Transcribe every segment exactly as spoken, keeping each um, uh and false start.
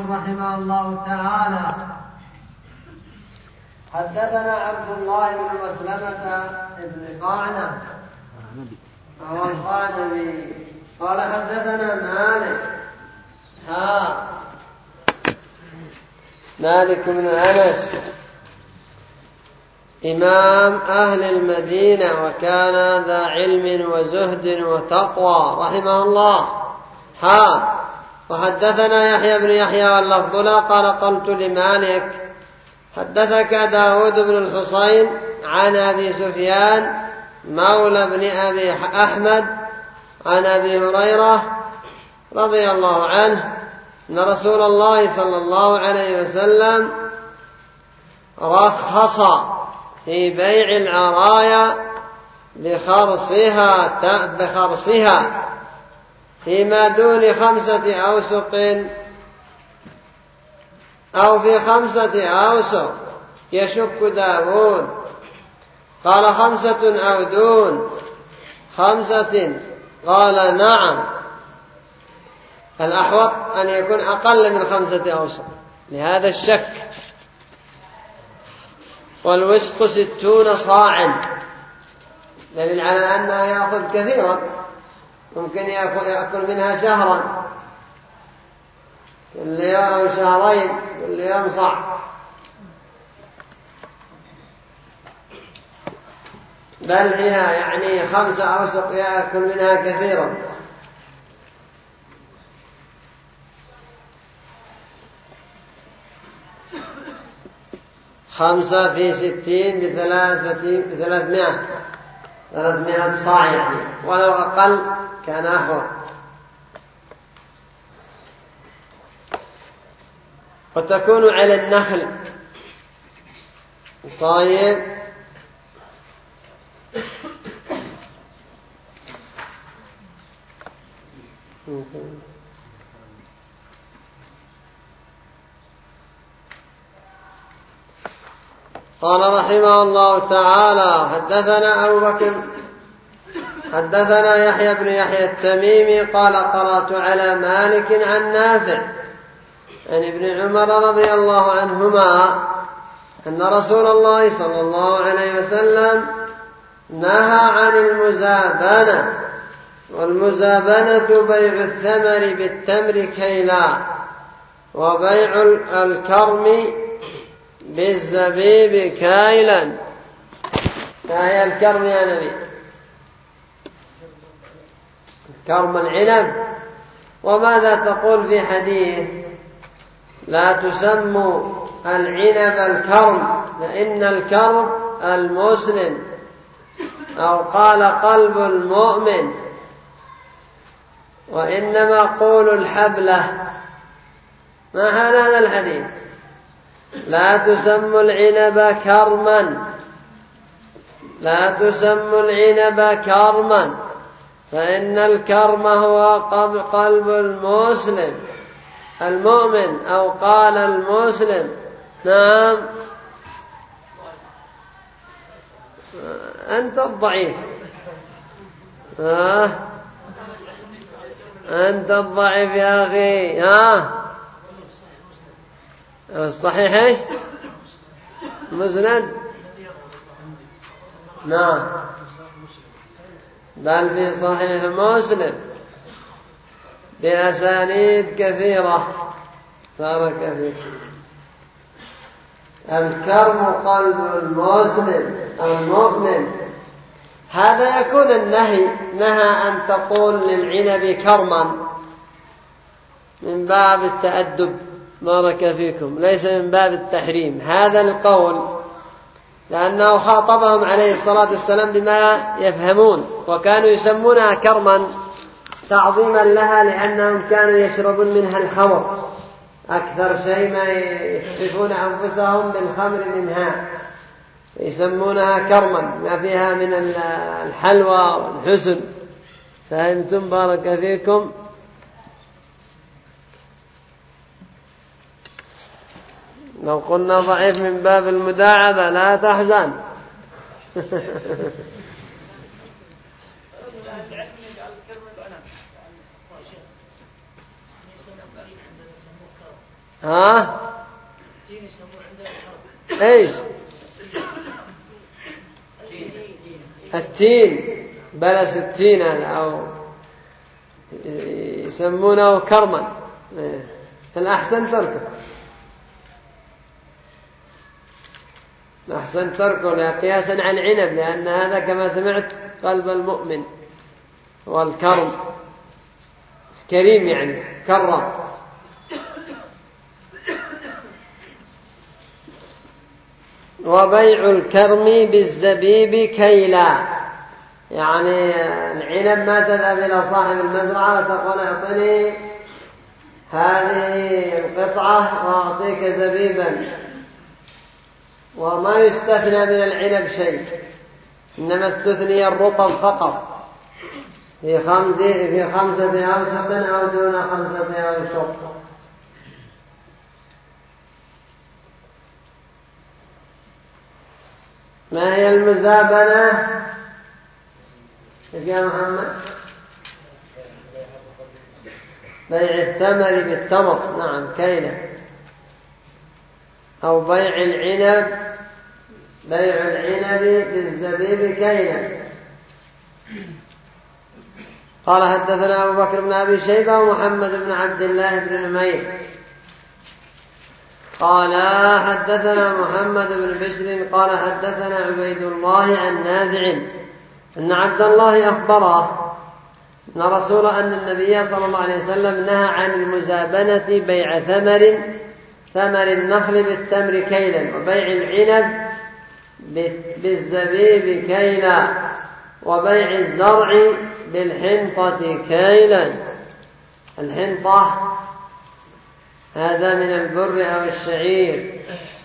رحمه الله تعالى: حدثنا عبد الله بن مسلمة بن قعنب أو القعنبي قال حدثنا مالك ها مالك بن أنس إمام أهل المدينة، وكان ذا علم وزهد وتقوى رحمه الله. ها وحدثنا يحيى بن يحيى واللفظ له قال قلت لمالك: حدثك داود بن الحصين عن أبي سفيان مولى بن أبي أحمد عن أبي هريرة رضي الله عنه أن رسول الله صلى الله عليه وسلم رخص في بيع العرايا بخرصها بخرصها فيما دون خمسة أوسق أو في خمسة أوسق يشك داود. قال: خمسة أو دون خمسة؟ قال: نعم. الأحوط أن يكون أقل من خمسة أوسق لهذا الشك. والوسق ستون صاعا، دليل على أنه يأخذ كثيرا، ممكن يأكل منها شهرا، كل يوم شهرين، كل يوم صاع. بل هي يعني خمسة أوسق يأكل منها كثيرا. خمسة في ستين بثلاثة بثلاثمائة ثلاثمائة صاع يعني، ولو أقل كان أحوط. وتكون على النخل. طيب قال رحمه الله تعالى: حدثنا أبو بكر حدثنا يحيى بن يحيى التميمي قال: قرأت على مالك عن نافع عن ابن عمر رضي الله عنهما أن رسول الله صلى الله عليه وسلم نهى عن المزابنة. والمزابنة بيع الثمر بالتمر كيلا، وبيع الكرم بالزبيب كايلا. ما هي الكرم يا نبي؟ كرم العنب. وماذا تقول في حديث: لا تسموا العنب الكرم فإن الكرم المسلم، أو قال قلب المؤمن، وإنما قولوا الحبلة. ما حال هذا الحديث؟ لا تسموا العنب كرما، لا تسموا العنب كرما فإن الكرم هو قلب المسلم المؤمن، أو قال المسلم. نعم أنت الضعيف. آه. أنت الضعيف يا أخي. ها الصحيح إيش؟ مسند. نعم، بل في صحيح مسلم بأسانيد كثيرة. بارك فيك. الكرم قلب المسلم المؤمن. هذا يكون النهي، نهى أن تقول للعنب كرما من باب التأدب. بارك فيكم. ليس من باب التحريم هذا القول، لأنه خاطبهم عليه الصلاة والسلام بما يفهمون، وكانوا يسمونها كرما تعظيما لها، لأنهم كانوا يشربون منها الخمر أكثر شيء ما يكففون أنفسهم بالخمر منها، يسمونها كرما ما فيها من الحلوى والحسن. فأنتم بارك فيكم. لو قلنا ضعيف من باب المداعبة لا تحزن. ها ايش التين بلس التين هذا أو يسمونه كرما. الأحسن تركه الأحسن تركه قياسا عن عنب، لأن هذا كما سمعت قلب المؤمن والكرم كريم يعني كرم. وبيع الكرم بالزبيب كيلا، يعني العنب ما تذهب إلى صاحب المزرعة وتقول اعطني هذه القطعة وأعطيك زبيبا، وما يستثنى من العنب شيء، إنما استثني الرطب فقط في في خمسة أوسق أو دون خمسة أوسق. ما هي المزابنة يا محمد؟ بيع الثمر بالتمر، نعم كيلة. أو بيع العنب بيع العنب بالزبيب كيلة. قال حدثنا أبو بكر بن أبي شيبة ومحمد بن عبد الله بن نمير قال حدثنا محمد بن بشر قال حدثنا عبيد الله عن نافع أن عبد الله أخبره أن رسول أن النبي صلى الله عليه وسلم نهى عن المزابنة بيع ثمر ثمر النخل بالتمر كيلا، وبيع العنب بالزبيب كيلا، وبيع الزرع بالحنطة كيلا. الحنطة هذا من البر أو الشعير.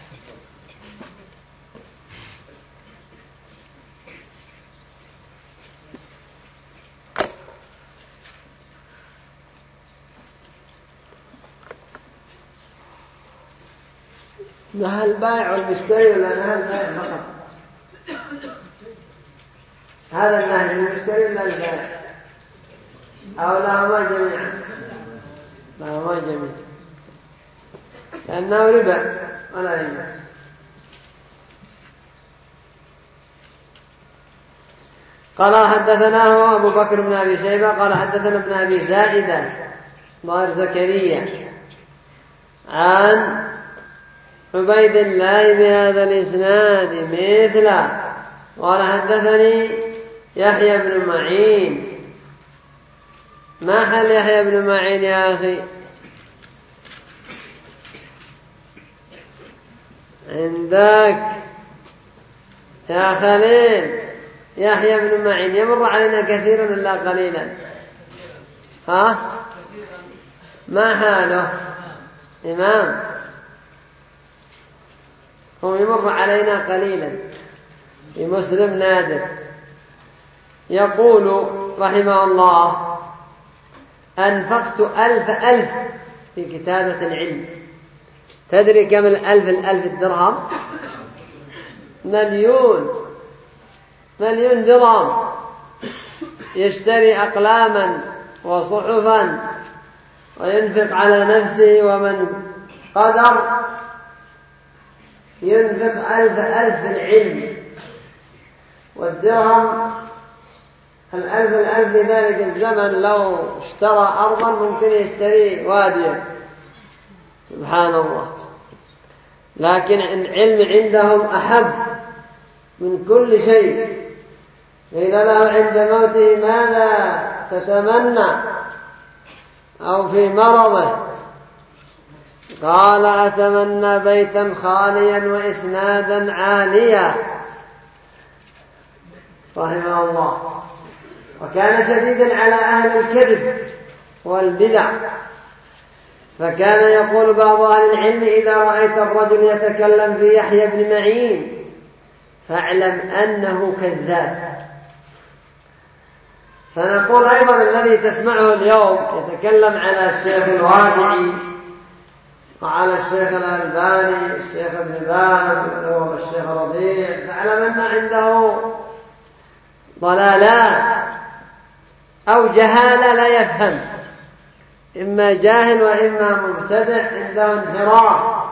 نهى البائع والمشتري ولا نهى البائع فقط؟ هذا النهي للمشتري ولا البائع؟ أو لهما جميعا؟ لهما جميعا، لأنه ربا ولا ربا. قال حدثناه أبو بكر بن أبي شيبة قال حدثنا ابن أبي زائدة ظاهر زكريا عن عبيد الله بهذا الإسناد مثله. قال حدثني يحيى بن معين. ما حل يحيى بن معين يا أخي؟ عندك يا خليل يحيى بن معين يمر علينا كثيرا إلا قليلا. ها ما حاله؟ إمام هو يمر علينا قليلا، في مسلم نادر. يقول رحمه الله أنفقت ألف ألف في كتابة العلم. تدري كم الألف الألف الدرهم؟ مليون مليون درهم. يشتري أقلاما وصحفا وينفق على نفسه، ومن قدر ينفق ألف ألف في العلم. والدرهم الألف الألف في ذلك الزمن لو اشترى أرضا ممكن يشتري واديا، سبحان الله. لكن العلم عندهم أحب من كل شيء. قيل له عند موته ماذا تتمنى أو في مرضه؟ قال أتمنى بيتا خاليا وإسنادا عاليا، رحمه الله. وكان شديدا على أهل الكذب والبدع، فكان يقول بعض أهل العلم إذا رأيت الرجل يتكلم في يحيى بن معين فاعلم أنه كذاب. فنقول أيضا الذي تسمعه اليوم يتكلم على الشيخ الوادعي وعلى الشيخ الألباني الشيخ ابن باز والشيخ ربيع، فاعلم أن عنده ضلالات أو جهالة لا يفهم. إما جاهل وإما مبتدع عنده انحراف.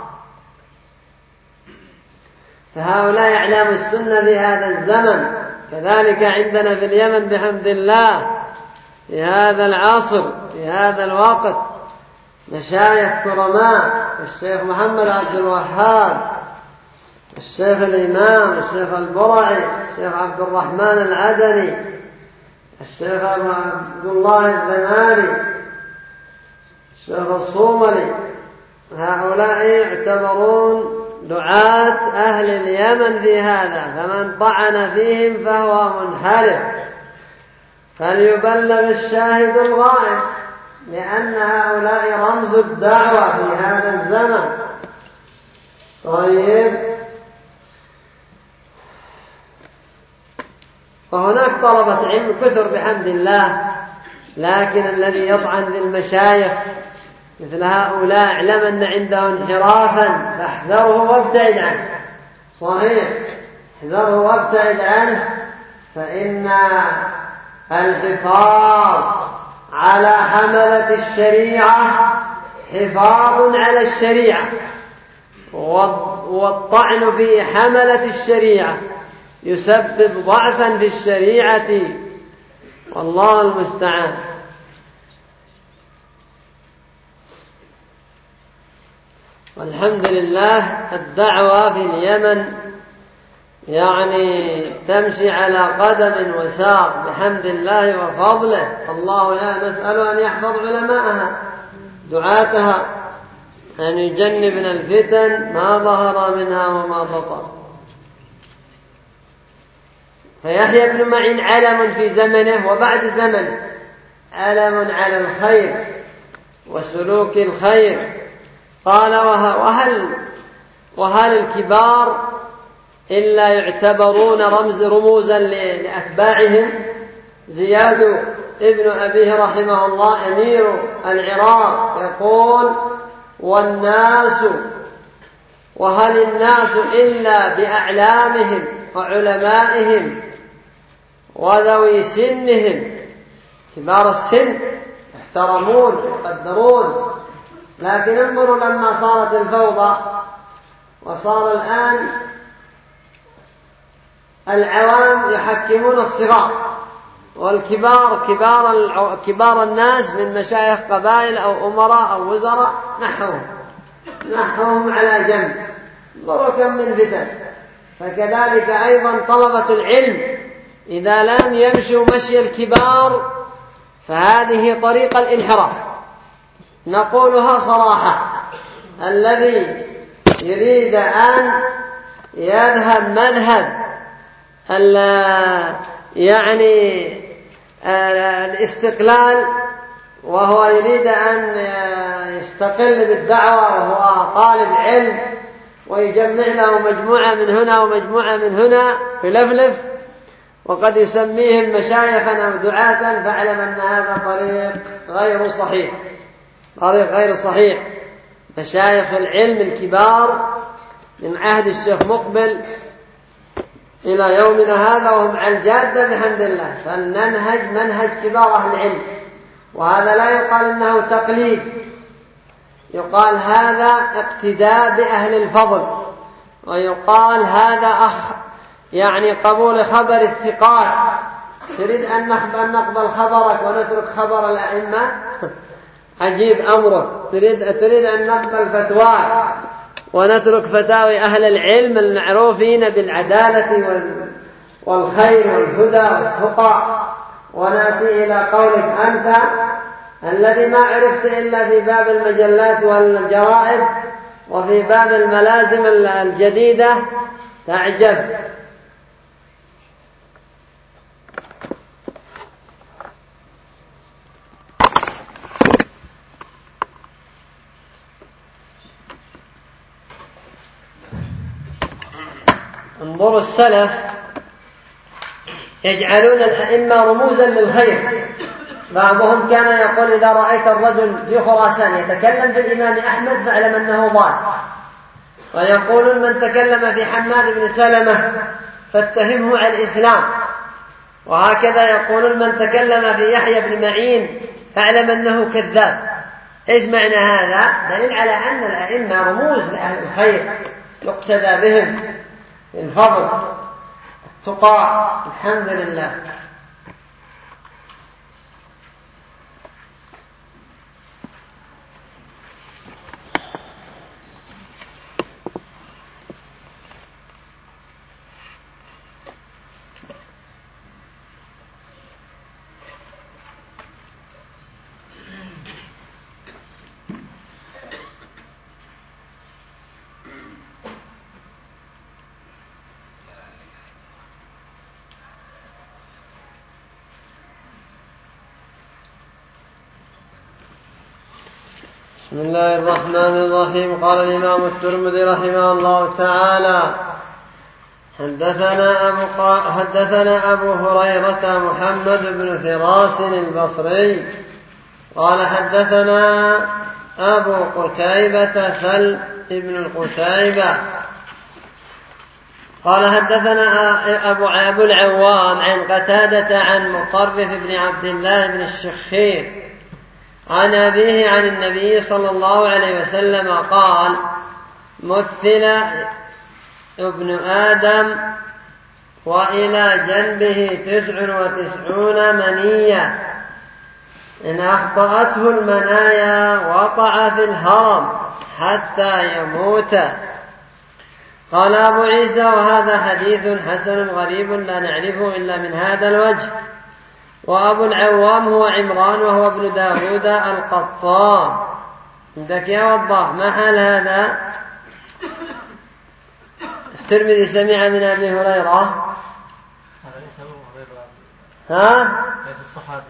فهؤلاء أعلام السنة في هذا الزمن. كذلك عندنا في اليمن بحمد الله في هذا العصر في هذا الوقت مشايخ كرماء، الشيخ محمد عبد الوهاب، الشيخ الإمام الشيخ البرعي، الشيخ عبد الرحمن العدني، الشيخ عبد الله الزماري، الشيخ الصومري. هؤلاء يعتبرون دعاة أهل اليمن في هذا، فمن طعن فيهم فهو منحرف. فليبلغ الشاهد الغائب، لأن هؤلاء رمز الدعوة في هذا الزمن. طيب، وهناك طلبة علم كثر بحمد الله، لكن الذي يطعن بالمشايخ مثل هؤلاء اعلم أن عنده انحرافا فاحذره وابتعد عنه. صحيح، احذره وابتعد عنه، فإن الحفاظ على حملة الشريعة حفاظ على الشريعة، والطعن في حملة الشريعة يسبب ضعفا في الشريعة، والله المستعان. والحمد لله الدعوة في اليمن يعني تمشي على قدم وساق بحمد الله وفضله. الله لا نسأل أن يحفظ علماءها دعاتها، أن يجنبنا الفتن ما ظهر منها وما بطن. فيحيى بن معين علم في زمنه وبعد زمنه، علم على الخير وسلوك الخير. قال وهل, وهل الكبار إلا يعتبرون رمز رموزا لأتباعهم؟ زياد ابن أبيه رحمه الله أمير العراق يقول والناس وهل الناس إلا بأعلامهم وعلمائهم وذوي سنهم. كبار السن يحترمون يقدرون، لكن انظروا لما صارت الفوضى وصار الآن العوام يحكمون الصغار، والكبار كبار, كبار الناس من مشايخ قبائل أو أمراء أو وزراء نحوهم نحوهم على جنب. انظروا كم من فتن. فكذلك أيضا طلبة العلم إذا لم يمشوا مشي الكبار فهذه طريق الانحراف، نقولها صراحة. الذي يريد أن يذهب مذهب يعني الاستقلال وهو يريد أن يستقل بالدعوة وهو طالب علم ويجمع له مجموعة من هنا ومجموعة من هنا يلفلف وقد يسميهم مشايخا أو دعاة، فاعلم أن هذا طريق غير صحيح، طريق غير صحيح. مشايخ العلم الكبار من عهد الشيخ مقبل إلى يومنا هذا وهم على الجادة بحمد الله، فلننهج منهج كبار أهل العلم. وهذا لا يقال إنه تقليد، يقال هذا اقتداء بأهل الفضل، ويقال هذا أخ يعني قبول خبر الثقات. تريد أن نقبل خبرك ونترك خبر الأئمة؟ عجيب أمرك. تريد, تريد أن نقبل فتواك ونترك فتاوي أهل العلم المعروفين بالعدالة والخير والهدى والتقى، ونأتي إلى قولك أنت الذي ما عرفت إلا في باب المجلات والجرائد وفي باب الملازم الجديدة تعجب. انظروا السلف يجعلون الأئمة رموزا للخير. بعضهم كان يقول إذا رأيت الرجل في خراسان يتكلم في الإمام أحمد فاعلم أنه ضال، ويقولون من تكلم في حماد بن سلمة فاتهمه على الإسلام، وهكذا يقولون من تكلم في يحيى بن معين فاعلم أنه كذاب. إيش معنى هذا؟ دليل على أن الأئمة رموز لأهل الخير يقتدى بهم في الفضل التقى. الحمد لله. بسم الله الرحمن الرحيم. قال الإمام الترمذي رحمه الله تعالى: حدثنا أبو, قا... حدثنا أبو هريرة محمد بن فراس البصري قال حدثنا أبو قتيبة سل بن القتيبة قال حدثنا أبو, أبو العوام عن قتادة عن مطرف بن عبد الله بن الشخير عن أبيه عن النبي صلى الله عليه وسلم قال: مثل ابن آدم وإلى جنبه تسع وتسعون منية، إن أخطأته المنايا وقع في الهرم حتى يموت. قال أبو عيسى: وهذا حديث حسن غريب لا نعرفه إلا من هذا الوجه. وأبو العوام هو عمران وهو ابن داود القطان. عندك يا وضاح ما حال هذا؟ الترمذي سمع من أبي هريرة. هذا ليس أبو هريرة. ها؟ ليس الصحابي.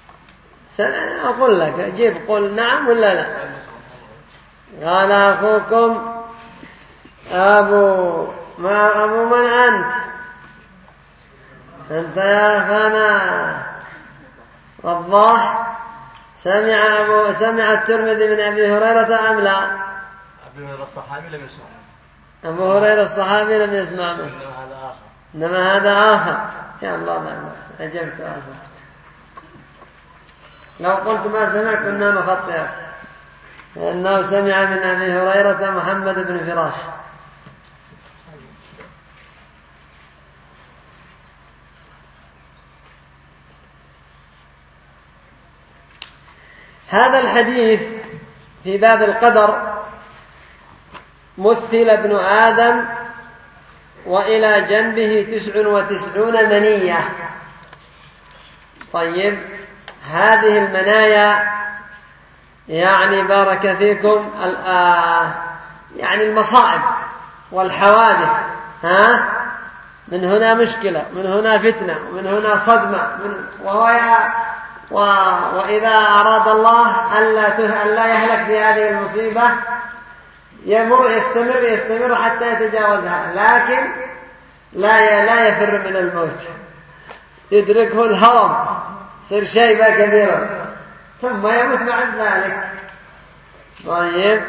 أقول لك جيب قل نعم ولا لا. قال أخوكم أبو ما أبو من أنت؟ أنت يا أخانا وضاح. سمع أبو سمع الترمذي من أبي هريرة أم لا؟ أبي هريرة الصحابي لم يسمع. أبو هريرة الصحابي لم يسمع منه. إنما هذا آخر. إنما هذا آخر. يا الله ما أجبت أصبت. لو قلت ما سمع كنا نخطئ، لأنه سمع من أبي هريرة محمد بن فراش. هذا الحديث في باب القدر: مثل ابن آدم وإلى جنبه تسع وتسعون منية. طيب، هذه المنايا يعني بارك فيكم يعني المصائب والحوادث. ها؟ من هنا مشكلة، من هنا فتنة، ومن هنا صدمة، من وهو و... وإذا أراد الله ألا ألا يهلك في هذه المصيبة يمر يستمر يستمر حتى يتجاوزها، لكن لا لا يفر من الموت، يدركه الهرم، يصير شيبة كبيرة ثم يموت بعد ذلك. طيب،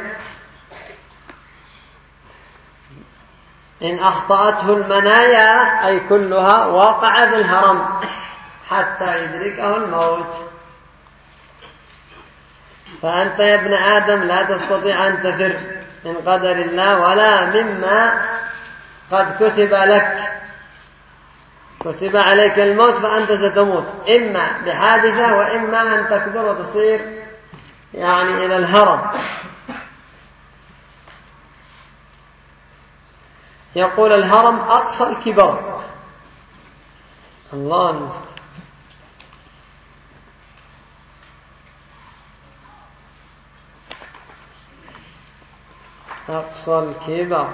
إن أخطأته المنايا أي كلها وقع في الهرم حتى يدركه الموت. فأنت يا ابن آدم لا تستطيع أن تفر من قدر الله ولا مما قد كتب لك. كتب عليك الموت فأنت ستموت، إما بحادثة وإما أن تكبر وتصير يعني إلى الهرم. يقول الهرم أقصى الكبر. الله المستعان. أقصى الكبر.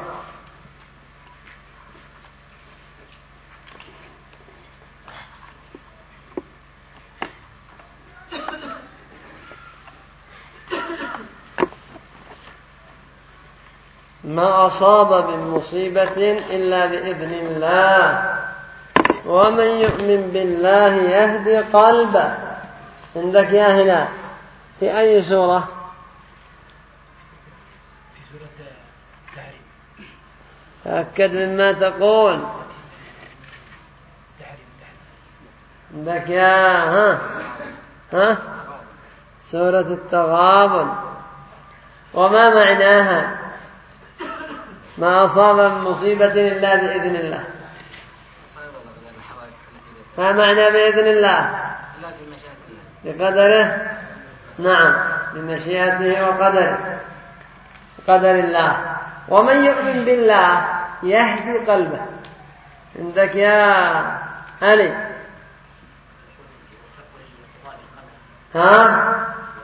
ما أصاب من مصيبة إلا بإذن الله، ومن يؤمن بالله يهدي قلبه. عندك يا هلال في أي سورة؟ في سورة التحريم. تأكد مما تقول. تحريم تحريم. عندك يا ها ها سورة التغابن. وما معناها؟ ما أصاب من مصيبة إلا بإذن الله. ما معنى بإذن الله؟ بقدره. نعم، بمشيئته وقدره، قدر الله. ومن يؤمن بالله يهدي قلبه. عندك يا علي؟ ها؟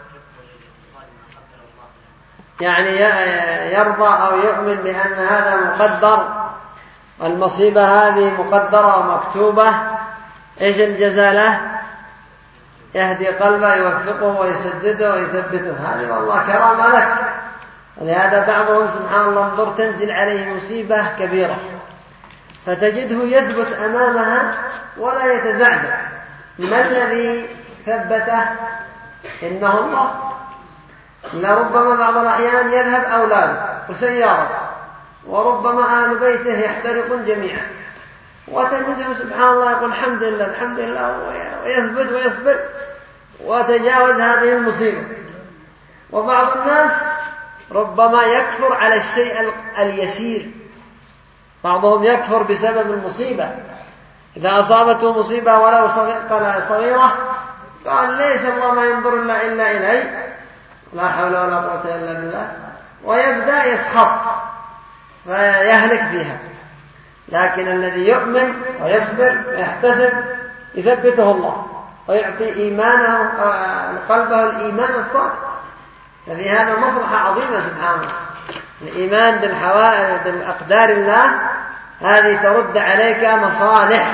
يعني يرضى أو يؤمن بأن هذا مقدر، والمصيبة هذه مقدرة ومكتوبة. إيش الجزاء له؟ يهدي قلبه، يوفقه ويسدده ويثبته. هذه والله كرامة لك. ولهذا بعضهم سبحان الله انظر تنزل عليه مصيبة كبيرة فتجده يثبت أمامها ولا يتزعزع. ما الذي ثبته؟ إنه الله. لربما بعض الأحيان يذهب أولاده وسيارة، وربما أهل بيته يحترقون جميعا، وتجده سبحان الله يقول الحمد لله الحمد لله، ويثبت ويصبر وتجاوز هذه المصيبة. وبعض الناس ربما يكفر على الشيء اليسير. بعضهم يكفر بسبب المصيبة. إذا أصابته مصيبة ولو صغيرة قال ليس الله ما ينظر إلا إلا إلي، لا حول ولا قوة إلا بالله، ويبدأ يسخط فيهلك فيها. لكن الذي يؤمن ويصبر ويحتسب يثبته الله ويعطي إيمانه قلبه الإيمان الصادق. ففي هذا مصلحة عظيمة سبحانه. الإيمان بالحوائج بالأقدار الله هذه ترد عليك مصالح،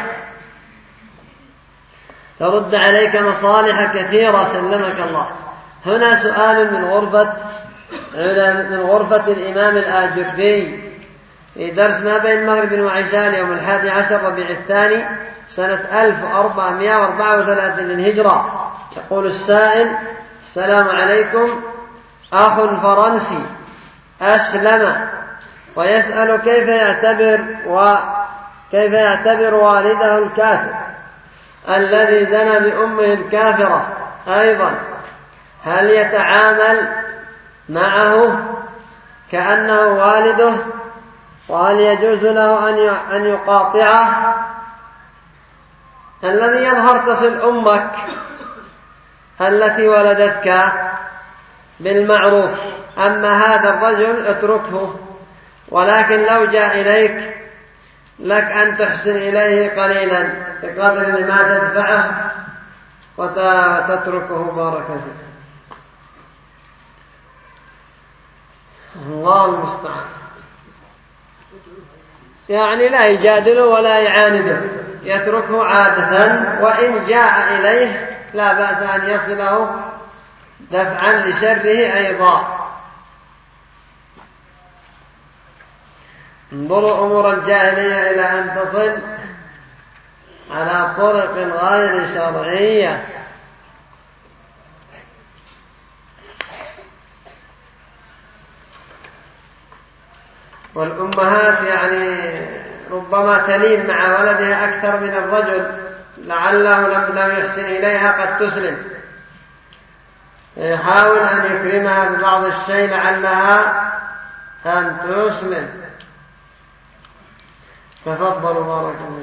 ترد عليك مصالح كثيرة سلمك الله. هنا سؤال من غرفة من غرفة الإمام الآجري في درس ما بين المغرب وعشاء يوم الحادي عشر ربيع الثاني سنة ألف وأربعمائة وأربعة وثلاثين للهجرة. يقول السائل: السلام عليكم، أخ فرنسي أسلم ويسأل كيف يعتبر وكيف يعتبر والده الكافر الذي زنى بأمه الكافرة أيضا، هل يتعامل معه كأنه والده؟ وهل يجوز له أن يقاطعه؟ الذي يظهر تصل أمك التي ولدتك بالمعروف، أما هذا الرجل اتركه. ولكن لو جاء إليك لك أن تحسن إليه قليلا بقدر ما تدفعه وتتركه. بارك فيك. الله المستعان. يعني لا يجادله ولا يعانده، يتركه عادة، وإن جاء إليه لا بأس أن يصله دفعا لشره أيضا. انظروا أمور الجاهلية إلى أن تصل على طرق غير شرعية. والأمهات يعني ربما تلين مع ولدها أكثر من الرجل، لعله لم يحسن إليها قد تسلم، يحاول أن يكرمها ببعض الشيء لعلها أن تسلم. تفضلوا بارك الله.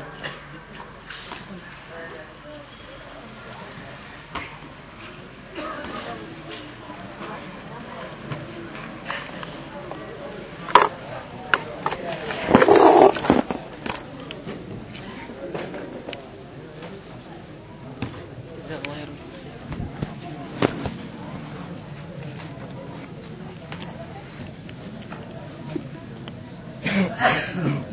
Yeah.